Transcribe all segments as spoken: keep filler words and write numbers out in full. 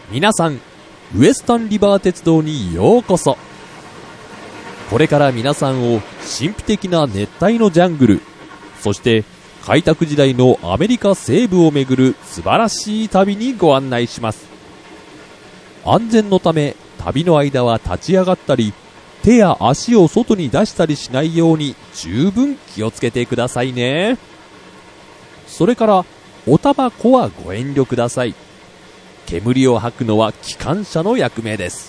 皆さん、ウエスタンリバー鉄道にようこそ。これから皆さんを神秘的な熱帯のジャングル、そして開拓時代のアメリカ西部を巡る素晴らしい旅にご案内します。安全のため旅の間は立ち上がったり、手や足を外に出したりしないように十分気をつけてくださいね。それからおタバコはご遠慮ください。煙を吐くのは機関車の役目です。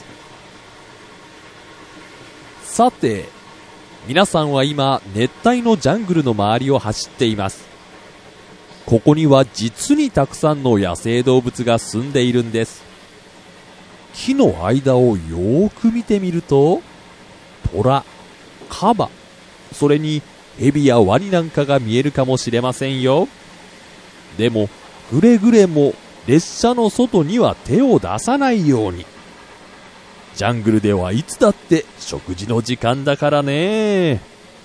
さて、皆さんは今熱帯のジャングルの周りを走っています。ここには実にたくさんの野生動物が住んでいるんです。木の間をよーく見てみると、トラ、カバ、それにヘビやワニなんかが見えるかもしれませんよ。でもくれぐれも列車の外には手を出さないように。ジャングルではいつだって食事の時間だからね。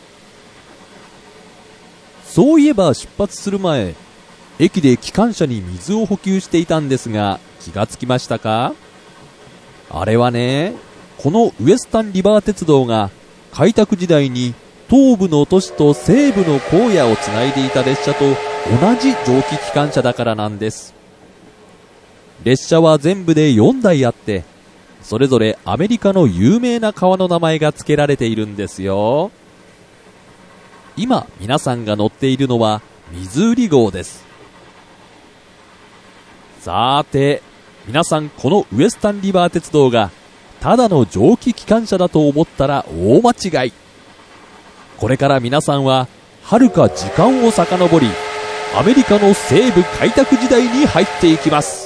そういえば出発する前、駅で機関車に水を補給していたんですが、気がつきましたか？あれはね、このウエスタンリバー鉄道が開拓時代に東部の都市と西部の荒野をつないでいた列車と同じ蒸気機関車だからなんです。列車は全部でよんだいあって、それぞれアメリカの有名な川の名前が付けられているんですよ。今皆さんが乗っているのはミズーリ号です。さーて、皆さんこのウエスタンリバー鉄道がただの蒸気機関車だと思ったら大間違い。これから皆さんは遥か時間を遡り、アメリカの西部開拓時代に入っていきます。